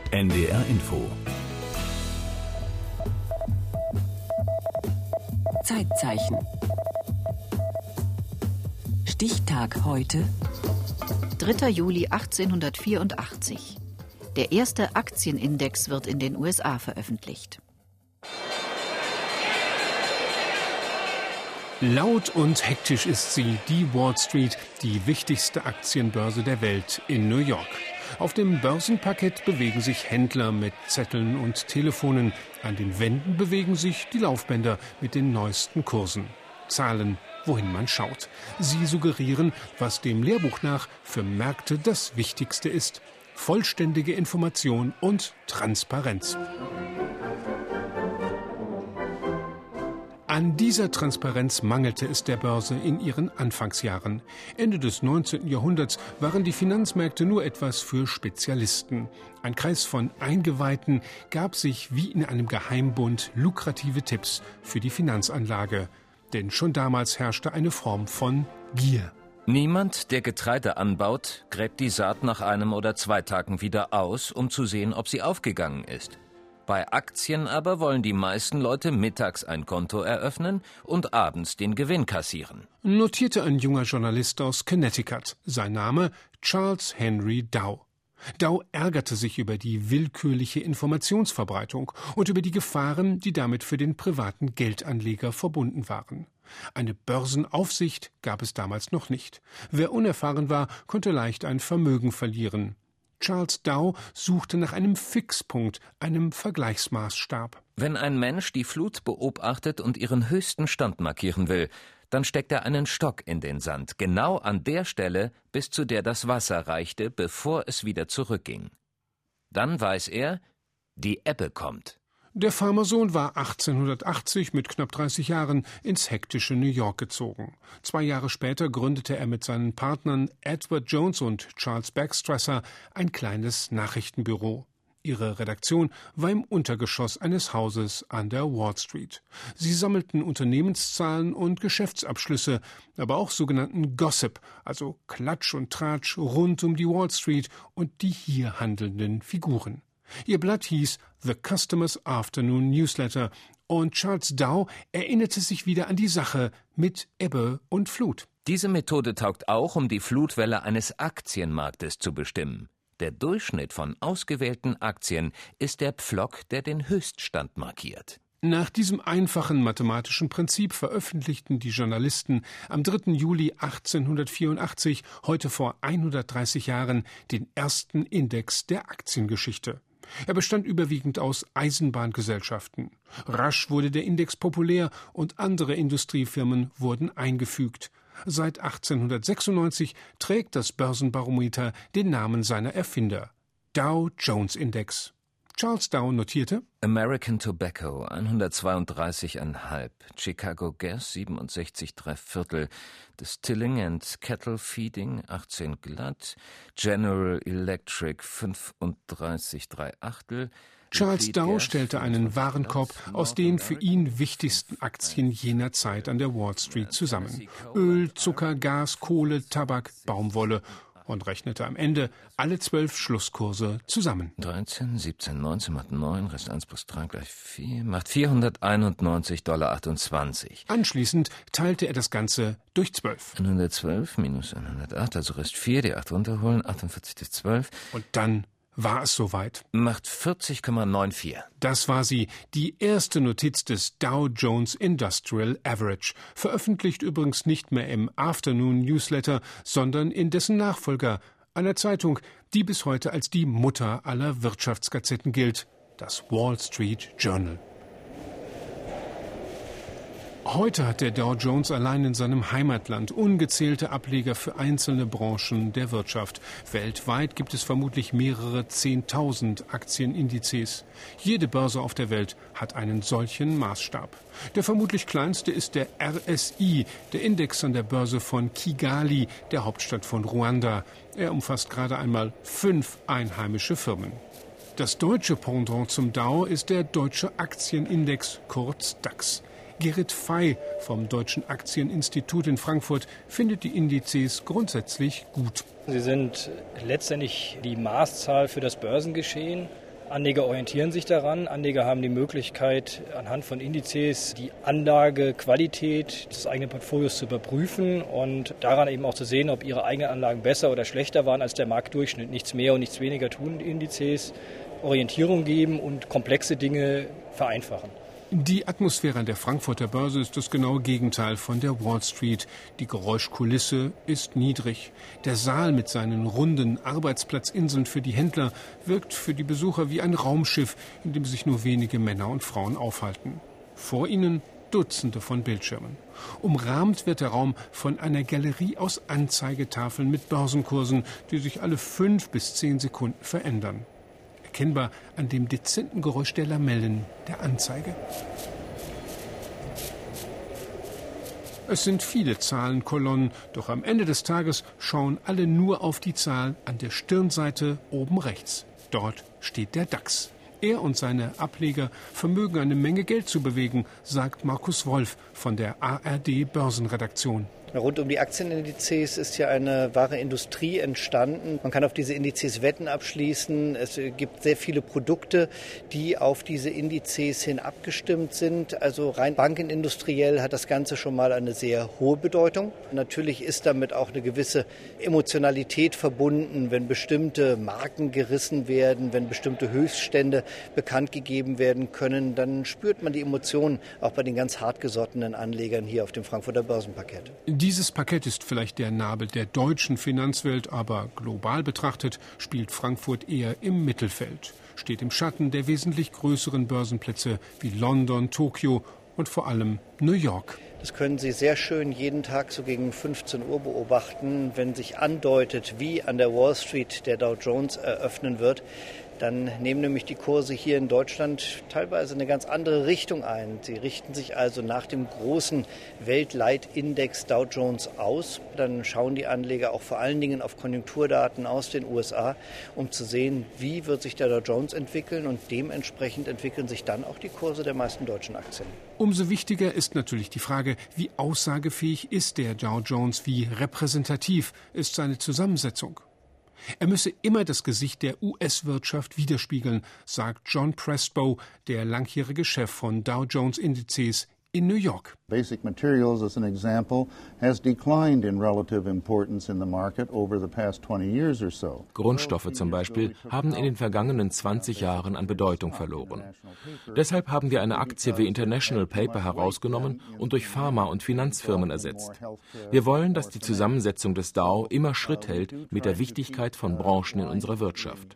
NDR Info. Zeitzeichen. Stichtag heute. 3. Juli 1884. Der erste Aktienindex wird in den USA veröffentlicht. Laut und hektisch ist sie, die Wall Street, die wichtigste Aktienbörse der Welt in New York. Auf dem Börsenparkett bewegen sich Händler mit Zetteln und Telefonen. An den Wänden bewegen sich die Laufbänder mit den neuesten Kursen. Zahlen, wohin man schaut. Sie suggerieren, was dem Lehrbuch nach für Märkte das Wichtigste ist. Vollständige Information und Transparenz. An dieser Transparenz mangelte es der Börse in ihren Anfangsjahren. Ende des 19. Jahrhunderts waren die Finanzmärkte nur etwas für Spezialisten. Ein Kreis von Eingeweihten gab sich wie in einem Geheimbund lukrative Tipps für die Finanzanlage. Denn schon damals herrschte eine Form von Gier. Niemand, der Getreide anbaut, gräbt die Saat nach 1 oder 2 Tagen wieder aus, um zu sehen, ob sie aufgegangen ist. Bei Aktien aber wollen die meisten Leute mittags ein Konto eröffnen und abends den Gewinn kassieren. Notierte ein junger Journalist aus Connecticut. Sein Name Charles Henry Dow. Dow ärgerte sich über die willkürliche Informationsverbreitung und über die Gefahren, die damit für den privaten Geldanleger verbunden waren. Eine Börsenaufsicht gab es damals noch nicht. Wer unerfahren war, konnte leicht ein Vermögen verlieren. Charles Dow suchte nach einem Fixpunkt, einem Vergleichsmaßstab. Wenn ein Mensch die Flut beobachtet und ihren höchsten Stand markieren will, dann steckt er einen Stock in den Sand, genau an der Stelle, bis zu der das Wasser reichte, bevor es wieder zurückging. Dann weiß er, die Ebbe kommt. Der Farmersohn war 1880 mit knapp 30 Jahren ins hektische New York gezogen. 2 Jahre später gründete er mit seinen Partnern Edward Jones und Charles Baxtrasser ein kleines Nachrichtenbüro. Ihre Redaktion war im Untergeschoss eines Hauses an der Wall Street. Sie sammelten Unternehmenszahlen und Geschäftsabschlüsse, aber auch sogenannten Gossip, also Klatsch und Tratsch rund um die Wall Street und die hier handelnden Figuren. Ihr Blatt hieß The Customers Afternoon Newsletter und Charles Dow erinnerte sich wieder an die Sache mit Ebbe und Flut. Diese Methode taugt auch, um die Flutwelle eines Aktienmarktes zu bestimmen. Der Durchschnitt von ausgewählten Aktien ist der Pflock, der den Höchststand markiert. Nach diesem einfachen mathematischen Prinzip veröffentlichten die Journalisten am 3. Juli 1884, heute vor 130 Jahren, den ersten Index der Aktiengeschichte. Er bestand überwiegend aus Eisenbahngesellschaften. Rasch wurde der Index populär und andere Industriefirmen wurden eingefügt. Seit 1896 trägt das Börsenbarometer den Namen seiner Erfinder, Dow Jones Index. Charles Dow notierte: American Tobacco 132,5, Chicago Gas 67,3, Distilling and Cattle Feeding 18 glatt, General Electric 35,3. Charles Dow stellte einen Warenkorb aus den für ihn wichtigsten Aktien jener Zeit an der Wall Street zusammen. Öl, Zucker, Gas, Kohle, Tabak, Baumwolle und rechnete am Ende alle 12 Schlusskurse zusammen. 13, 17, 19 macht 9, Rest 1 plus 3 gleich 4, macht $491,28. Anschließend teilte er das Ganze durch 12. 112 minus 108, also Rest 4, die 8 runterholen, 48 durch 12. Und dann war es soweit. Macht 40,94. Das war sie, die erste Notiz des Dow Jones Industrial Average, veröffentlicht übrigens nicht mehr im Afternoon Newsletter, sondern in dessen Nachfolger, einer Zeitung, die bis heute als die Mutter aller Wirtschaftsgazetten gilt, das Wall Street Journal. Heute hat der Dow Jones allein in seinem Heimatland ungezählte Ableger für einzelne Branchen der Wirtschaft. Weltweit gibt es vermutlich mehrere 10.000 Aktienindizes. Jede Börse auf der Welt hat einen solchen Maßstab. Der vermutlich kleinste ist der RSI, der Index an der Börse von Kigali, der Hauptstadt von Ruanda. Er umfasst gerade einmal 5 einheimische Firmen. Das deutsche Pendant zum Dow ist der Deutsche Aktienindex, kurz DAX. Gerrit Fey vom Deutschen Aktieninstitut in Frankfurt findet die Indizes grundsätzlich gut. Sie sind letztendlich die Maßzahl für das Börsengeschehen. Anleger orientieren sich daran. Anleger haben die Möglichkeit, anhand von Indizes die Anlagequalität des eigenen Portfolios zu überprüfen und daran eben auch zu sehen, ob ihre eigenen Anlagen besser oder schlechter waren als der Marktdurchschnitt. Nichts mehr und nichts weniger tun Indizes, Orientierung geben und komplexe Dinge vereinfachen. Die Atmosphäre an der Frankfurter Börse ist das genaue Gegenteil von der Wall Street. Die Geräuschkulisse ist niedrig. Der Saal mit seinen runden Arbeitsplatzinseln für die Händler wirkt für die Besucher wie ein Raumschiff, in dem sich nur wenige Männer und Frauen aufhalten. Vor ihnen Dutzende von Bildschirmen. Umrahmt wird der Raum von einer Galerie aus Anzeigetafeln mit Börsenkursen, die sich alle 5 bis 10 Sekunden verändern. Erkennbar an dem dezenten Geräusch der Lamellen der Anzeige. Es sind viele Zahlenkolonnen, doch am Ende des Tages schauen alle nur auf die Zahl an der Stirnseite oben rechts. Dort steht der DAX. Er und seine Ableger vermögen eine Menge Geld zu bewegen, sagt Markus Wolf von der ARD Börsenredaktion. Rund um die Aktienindizes ist ja eine wahre Industrie entstanden. Man kann auf diese Indizes Wetten abschließen. Es gibt sehr viele Produkte, die auf diese Indizes hin abgestimmt sind. Also rein bankenindustriell hat das Ganze schon mal eine sehr hohe Bedeutung. Natürlich ist damit auch eine gewisse Emotionalität verbunden, wenn bestimmte Marken gerissen werden, wenn bestimmte Höchststände bekannt gegeben werden können, dann spürt man die Emotionen auch bei den ganz hartgesottenen Anlegern hier auf dem Frankfurter Börsenparkett. Dieses Parkett ist vielleicht der Nabel der deutschen Finanzwelt, aber global betrachtet spielt Frankfurt eher im Mittelfeld, steht im Schatten der wesentlich größeren Börsenplätze wie London, Tokio und vor allem New York. Das können Sie sehr schön jeden Tag so gegen 15 Uhr beobachten, wenn sich andeutet, wie an der Wall Street der Dow Jones eröffnen wird. Dann nehmen nämlich die Kurse hier in Deutschland teilweise eine ganz andere Richtung ein. Sie richten sich also nach dem großen Weltleitindex Dow Jones aus. Dann schauen die Anleger auch vor allen Dingen auf Konjunkturdaten aus den USA, um zu sehen, wie wird sich der Dow Jones entwickeln. Und dementsprechend entwickeln sich dann auch die Kurse der meisten deutschen Aktien. Umso wichtiger ist natürlich die Frage, wie aussagefähig ist der Dow Jones, wie repräsentativ ist seine Zusammensetzung. Er müsse immer das Gesicht der US-Wirtschaft widerspiegeln, sagt John Prestbow, der langjährige Chef von Dow Jones Indizes in New York. Basic materials, as an example, has declined in relative importance in the market over the past 20 years or so. Grundstoffe zum Beispiel haben in den vergangenen 20 Jahren an Bedeutung verloren. Deshalb haben wir eine Aktie wie International Paper herausgenommen und durch Pharma- und Finanzfirmen ersetzt. Wir wollen, dass die Zusammensetzung des Dow immer Schritt hält mit der Wichtigkeit von Branchen in unserer Wirtschaft.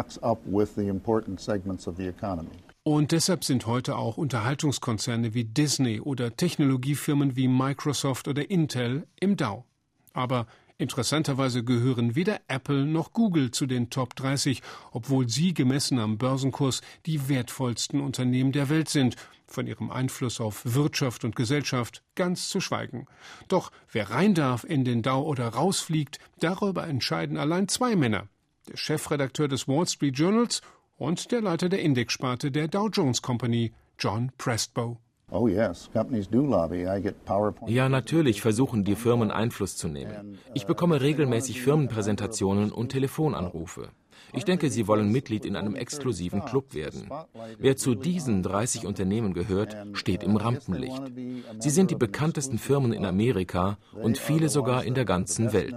Und deshalb sind heute auch Unterhaltungskonzerne wie Disney oder Technologiefirmen wie Microsoft oder Intel im Dow. Aber interessanterweise gehören weder Apple noch Google zu den Top 30, obwohl sie gemessen am Börsenkurs die wertvollsten Unternehmen der Welt sind, von ihrem Einfluss auf Wirtschaft und Gesellschaft ganz zu schweigen. Doch wer rein darf in den Dow oder rausfliegt, darüber entscheiden allein 2 Männer. Der Chefredakteur des Wall Street Journals und der Leiter der Indexsparte der Dow Jones Company, John Prestbow. Ja, natürlich versuchen die Firmen Einfluss zu nehmen. Ich bekomme regelmäßig Firmenpräsentationen und Telefonanrufe. Ich denke, sie wollen Mitglied in einem exklusiven Club werden. Wer zu diesen 30 Unternehmen gehört, steht im Rampenlicht. Sie sind die bekanntesten Firmen in Amerika und viele sogar in der ganzen Welt.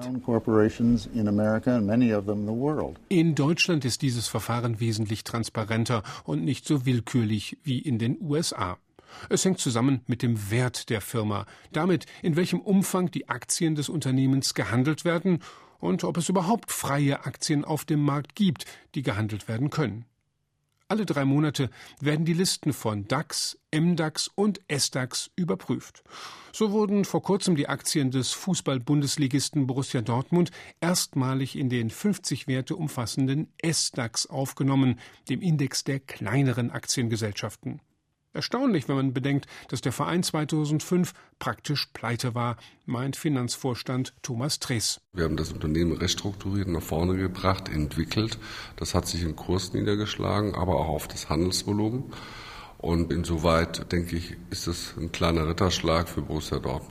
In Deutschland ist dieses Verfahren wesentlich transparenter und nicht so willkürlich wie in den USA. Es hängt zusammen mit dem Wert der Firma, damit, in welchem Umfang die Aktien des Unternehmens gehandelt werden und ob es überhaupt freie Aktien auf dem Markt gibt, die gehandelt werden können. Alle 3 Monate werden die Listen von DAX, MDAX und SDAX überprüft. So wurden vor kurzem die Aktien des Fußball-Bundesligisten Borussia Dortmund erstmalig in den 50 Werte umfassenden SDAX aufgenommen, dem Index der kleineren Aktiengesellschaften. Erstaunlich, wenn man bedenkt, dass der Verein 2005 praktisch pleite war, meint Finanzvorstand Thomas Trees. Wir haben das Unternehmen restrukturiert, nach vorne gebracht, entwickelt. Das hat sich im Kurs niedergeschlagen, aber auch auf das Handelsvolumen. Und insoweit, denke ich, ist es ein kleiner Ritterschlag für Borussia Dortmund.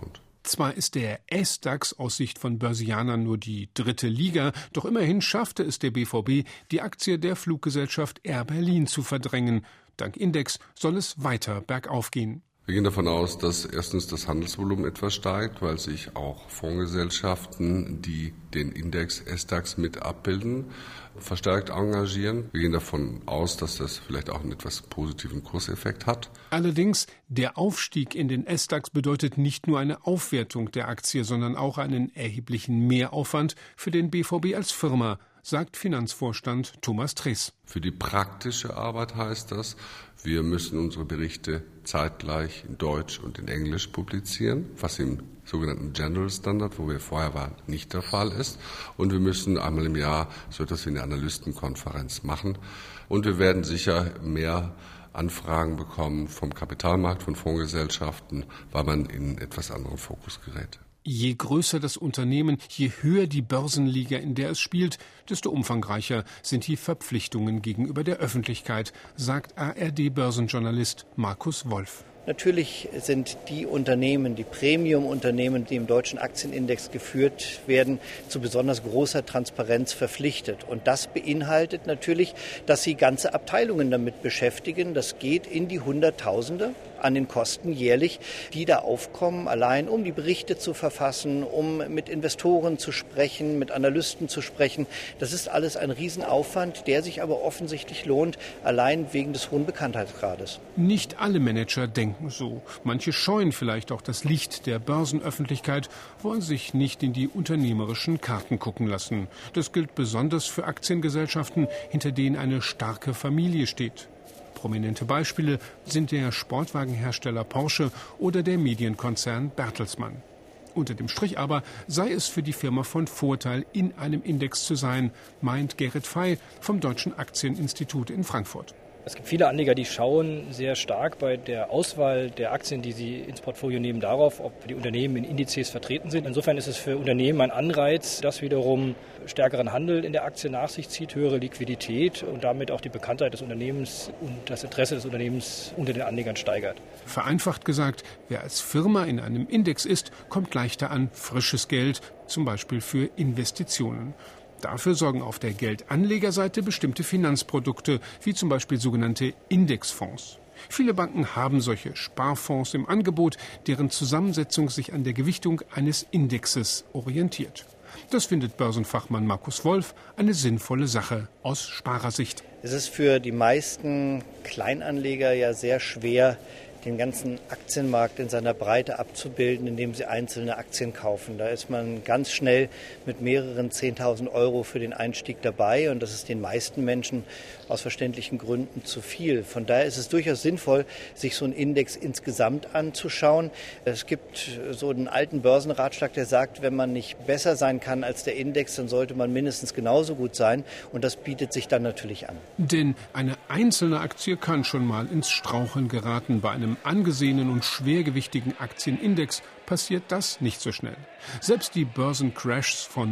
Zwar ist der SDAX aus Sicht von Börsianern nur die 3. Liga, doch immerhin schaffte es der BVB, die Aktie der Fluggesellschaft Air Berlin zu verdrängen. Dank Index soll es weiter bergauf gehen. Wir gehen davon aus, dass erstens das Handelsvolumen etwas steigt, weil sich auch Fondsgesellschaften, die den Index SDAX mit abbilden, verstärkt engagieren. Wir gehen davon aus, dass das vielleicht auch einen etwas positiven Kurseffekt hat. Allerdings, der Aufstieg in den SDAX bedeutet nicht nur eine Aufwertung der Aktie, sondern auch einen erheblichen Mehraufwand für den BVB als Firma, sagt Finanzvorstand Thomas Trees. Für die praktische Arbeit heißt das, wir müssen unsere Berichte zeitgleich in Deutsch und in Englisch publizieren, was im sogenannten General Standard, wo wir vorher waren, nicht der Fall ist. Und wir müssen einmal im Jahr so etwas wie eine Analystenkonferenz machen. Und wir werden sicher mehr Anfragen bekommen vom Kapitalmarkt, von Fondsgesellschaften, weil man in etwas anderen Fokus gerät. Je größer das Unternehmen, je höher die Börsenliga, in der es spielt, desto umfangreicher sind die Verpflichtungen gegenüber der Öffentlichkeit, sagt ARD-Börsenjournalist Markus Wolf. Natürlich sind die Unternehmen, die Premium-Unternehmen, die im deutschen Aktienindex geführt werden, zu besonders großer Transparenz verpflichtet. Und das beinhaltet natürlich, dass sie ganze Abteilungen damit beschäftigen. Das geht in die Hunderttausende an den Kosten jährlich, die da aufkommen, allein um die Berichte zu verfassen, um mit Investoren zu sprechen, mit Analysten zu sprechen. Das ist alles ein Riesenaufwand, der sich aber offensichtlich lohnt, allein wegen des hohen Bekanntheitsgrades. Nicht alle Manager denken so. Manche scheuen vielleicht auch das Licht der Börsenöffentlichkeit, wollen sich nicht in die unternehmerischen Karten gucken lassen. Das gilt besonders für Aktiengesellschaften, hinter denen eine starke Familie steht. Prominente Beispiele sind der Sportwagenhersteller Porsche oder der Medienkonzern Bertelsmann. Unter dem Strich aber sei es für die Firma von Vorteil, in einem Index zu sein, meint Gerrit Fey vom Deutschen Aktieninstitut in Frankfurt. Es gibt viele Anleger, die schauen sehr stark bei der Auswahl der Aktien, die sie ins Portfolio nehmen, darauf, ob die Unternehmen in Indizes vertreten sind. Insofern ist es für Unternehmen ein Anreiz, das wiederum stärkeren Handel in der Aktie nach sich zieht, höhere Liquidität und damit auch die Bekanntheit des Unternehmens und das Interesse des Unternehmens unter den Anlegern steigert. Vereinfacht gesagt, wer als Firma in einem Index ist, kommt leichter an frisches Geld, zum Beispiel für Investitionen. Dafür sorgen auf der Geldanlegerseite bestimmte Finanzprodukte, wie zum Beispiel sogenannte Indexfonds. Viele Banken haben solche Sparfonds im Angebot, deren Zusammensetzung sich an der Gewichtung eines Indexes orientiert. Das findet Börsenfachmann Markus Wolf eine sinnvolle Sache aus Sparersicht. Es ist für die meisten Kleinanleger ja sehr schwer, den ganzen Aktienmarkt in seiner Breite abzubilden, indem sie einzelne Aktien kaufen. Da ist man ganz schnell mit mehreren 10.000 Euro für den Einstieg dabei und das ist den meisten Menschen aus verständlichen Gründen zu viel. Von daher ist es durchaus sinnvoll, sich so einen Index insgesamt anzuschauen. Es gibt so einen alten Börsenratschlag, der sagt, wenn man nicht besser sein kann als der Index, dann sollte man mindestens genauso gut sein und das bietet sich dann natürlich an. Denn eine einzelne Aktie kann schon mal ins Straucheln geraten. Bei einem angesehenen und schwergewichtigen Aktienindex passiert das nicht so schnell. Selbst die Börsencrashs von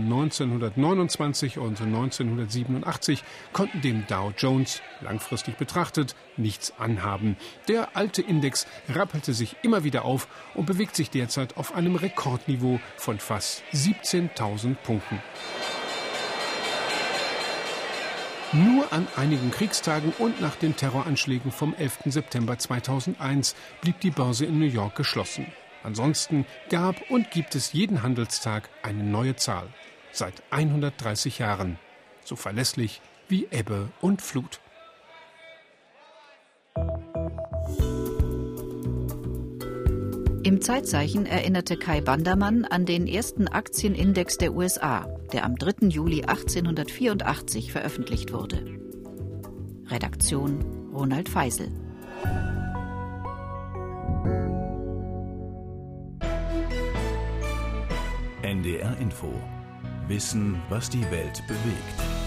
1929 und 1987 konnten dem Dow Jones, langfristig betrachtet, nichts anhaben. Der alte Index rappelte sich immer wieder auf und bewegt sich derzeit auf einem Rekordniveau von fast 17.000 Punkten. Nur an einigen Kriegstagen und nach den Terroranschlägen vom 11. September 2001 blieb die Börse in New York geschlossen. Ansonsten gab und gibt es jeden Handelstag eine neue Zahl. Seit 130 Jahren. So verlässlich wie Ebbe und Flut. Im Zeitzeichen erinnerte Kai Bandermann an den ersten Aktienindex der USA, der am 3. Juli 1884 veröffentlicht wurde. Redaktion Ronald Feisel. NDR Info. Wissen, was die Welt bewegt.